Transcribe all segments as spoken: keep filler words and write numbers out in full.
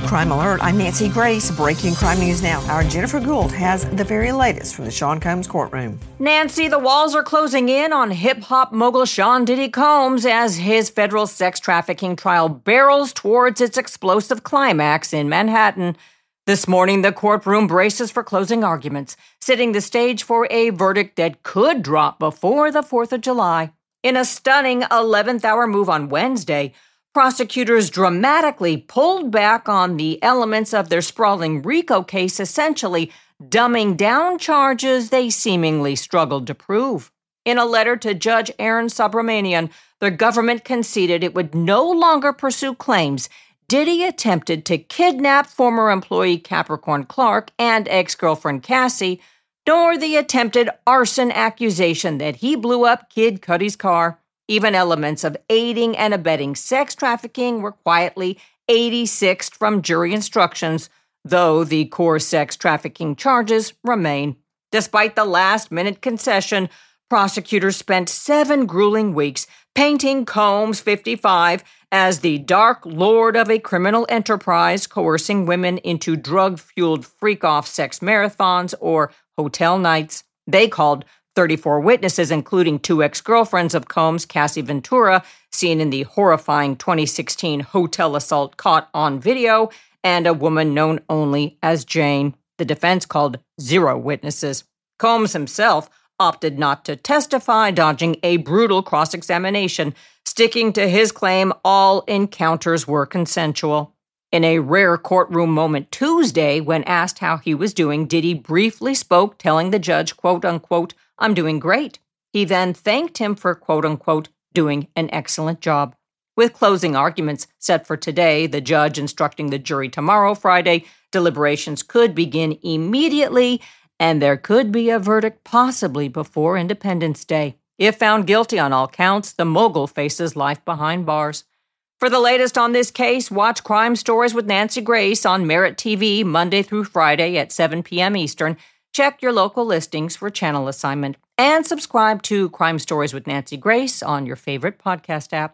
Crime Alert, I'm Nancy Grace. Breaking crime news now. Our Jennifer Gould has the very latest from the Sean Combs courtroom. Nancy, the walls are closing in on hip-hop mogul Sean Diddy Combs as his federal sex trafficking trial barrels towards its explosive climax in Manhattan. This morning, the courtroom braces for closing arguments, setting the stage for a verdict that could drop before the fourth of July. In a stunning eleventh hour move on Wednesday, prosecutors dramatically pulled back on the elements of their sprawling RICO case, essentially dumbing down charges they seemingly struggled to prove. In a letter to Judge Aaron Subramanian, the government conceded it would no longer pursue claims Diddy attempted to kidnap former employee Capricorn Clark and ex-girlfriend Cassie, nor the attempted arson accusation that he blew up Kid Cudi's car. Even elements of aiding and abetting sex trafficking were quietly eighty-sixed from jury instructions, though the core sex trafficking charges remain. Despite the last-minute concession, prosecutors spent seven grueling weeks painting Combs, fifty-five, as the dark lord of a criminal enterprise coercing women into drug-fueled freak-off sex marathons or hotel nights. They called thirty-four witnesses, including two ex-girlfriends of Combs, Cassie Ventura, seen in the horrifying twenty sixteen hotel assault caught on video, and a woman known only as Jane. The defense called zero witnesses. Combs himself opted not to testify, dodging a brutal cross-examination, sticking to his claim all encounters were consensual. In a rare courtroom moment Tuesday, when asked how he was doing, Diddy briefly spoke, telling the judge, quote-unquote, "I'm doing great." He then thanked him for, quote-unquote, doing an excellent job. With closing arguments set for today, the judge instructing the jury tomorrow, Friday, deliberations could begin immediately, and there could be a verdict possibly before Independence Day. If found guilty on all counts, the mogul faces life behind bars. For the latest on this case, watch Crime Stories with Nancy Grace on Merit T V Monday through Friday at seven p.m. Eastern. Check your local listings for channel assignment. And subscribe to Crime Stories with Nancy Grace on your favorite podcast app.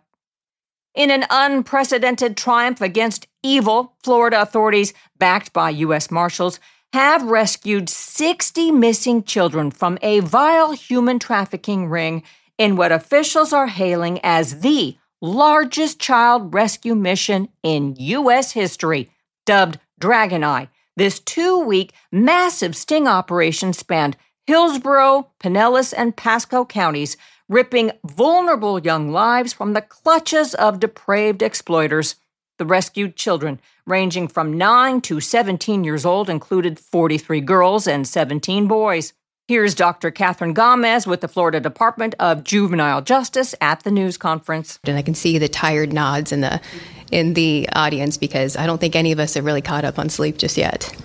In an unprecedented triumph against evil, Florida authorities, backed by U S Marshals, have rescued sixty missing children from a vile human trafficking ring in what officials are hailing as the largest child rescue mission in U S history. Dubbed Dragon Eye, this two-week massive sting operation spanned Hillsborough, Pinellas, and Pasco counties, ripping vulnerable young lives from the clutches of depraved exploiters. The rescued children, ranging from nine to seventeen years old, included forty-three girls and seventeen boys. Here's Doctor Catherine Gomez with the Florida Department of Juvenile Justice at the news conference. And I can see the tired nods in the in the audience because I don't think any of us are really caught up on sleep just yet.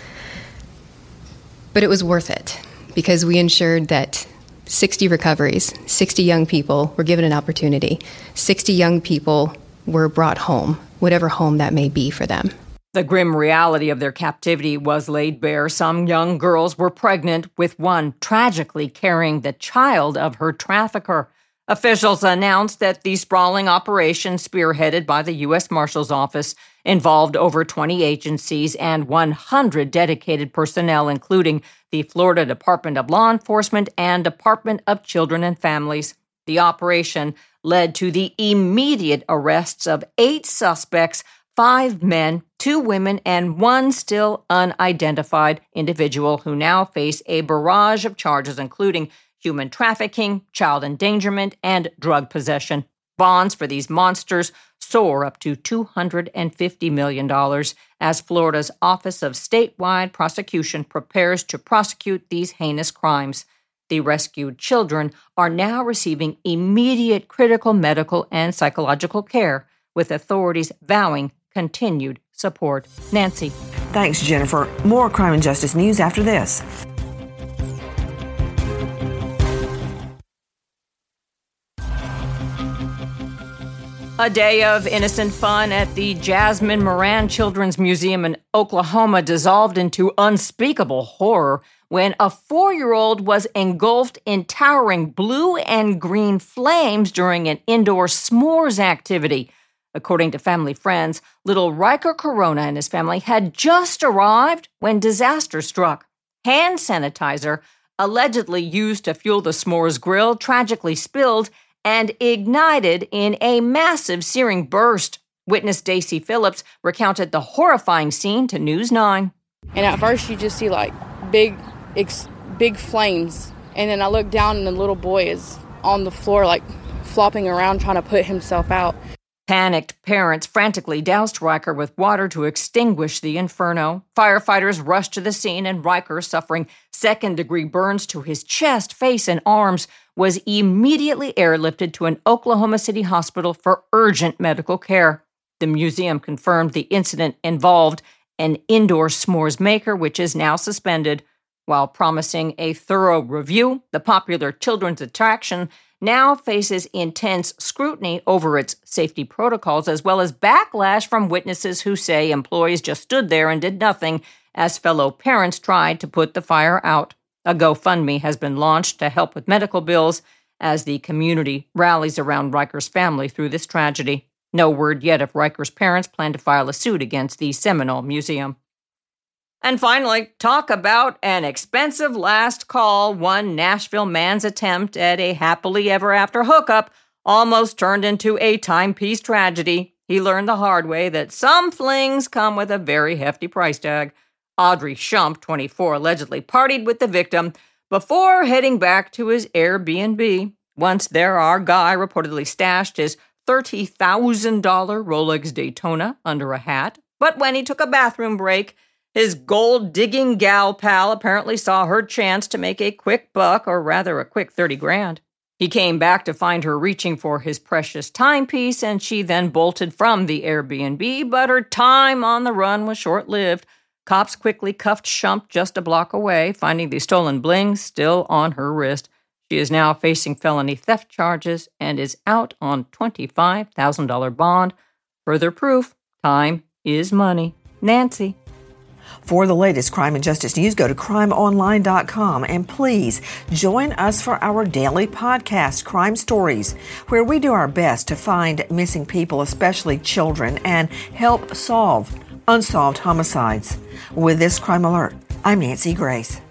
But it was worth it because we ensured that sixty recoveries, sixty young people were given an opportunity. sixty young people were brought home, whatever home that may be for them. The grim reality of their captivity was laid bare. Some young girls were pregnant, with one tragically carrying the child of her trafficker. Officials announced that the sprawling operation, spearheaded by the U S Marshal's Office, involved over twenty agencies and one hundred dedicated personnel, including the Florida Department of Law Enforcement and Department of Children and Families. The operation led to the immediate arrests of eight suspects, five men, two women, and one still unidentified individual who now face a barrage of charges, including human trafficking, child endangerment, and drug possession. Bonds for these monsters soar up to two hundred fifty million dollars as Florida's Office of Statewide Prosecution prepares to prosecute these heinous crimes. The rescued children are now receiving immediate critical medical and psychological care, with authorities vowing continued support. Nancy. Thanks, Jennifer. More crime and justice news after this. A day of innocent fun at the Jasmine Moran Children's Museum in Oklahoma dissolved into unspeakable horror when a four-year-old was engulfed in towering blue and green flames during an indoor s'mores activity. According to family friends, little Riker Corona and his family had just arrived when disaster struck. Hand sanitizer, allegedly used to fuel the s'mores grill, tragically spilled and ignited in a massive searing burst. Witness Daisy Phillips recounted the horrifying scene to News nine. And at first you just see like big, ex- big flames. And then I look down and the little boy is on the floor like flopping around trying to put himself out. Panicked parents frantically doused Riker with water to extinguish the inferno. Firefighters rushed to the scene, and Riker, suffering second-degree burns to his chest, face, and arms, was immediately airlifted to an Oklahoma City hospital for urgent medical care. The museum confirmed the incident involved an indoor s'mores maker, which is now suspended. While promising a thorough review, the popular children's attraction now faces intense scrutiny over its safety protocols, as well as backlash from witnesses who say employees just stood there and did nothing as fellow parents tried to put the fire out. A GoFundMe has been launched to help with medical bills as the community rallies around Riker's family through this tragedy. No word yet if Riker's parents plan to file a suit against the Seminole Museum. And finally, talk about an expensive last call. One Nashville man's attempt at a happily ever after hookup almost turned into a timepiece tragedy. He learned the hard way that some flings come with a very hefty price tag. Audrey Shump, twenty-four, allegedly partied with the victim before heading back to his Airbnb. Once there, our guy reportedly stashed his thirty thousand dollars Rolex Daytona under a hat. But when he took a bathroom break, his gold-digging gal pal apparently saw her chance to make a quick buck, or rather a quick thirty grand. He came back to find her reaching for his precious timepiece, and she then bolted from the Airbnb, but her time on the run was short-lived. Cops quickly cuffed Shump just a block away, finding the stolen bling still on her wrist. She is now facing felony theft charges and is out on twenty-five thousand dollars bond. Further proof, time is money. Nancy. For the latest crime and justice news, go to crime online dot com, and please join us for our daily podcast, Crime Stories, where we do our best to find missing people, especially children, and help solve unsolved homicides. With this crime alert, I'm Nancy Grace.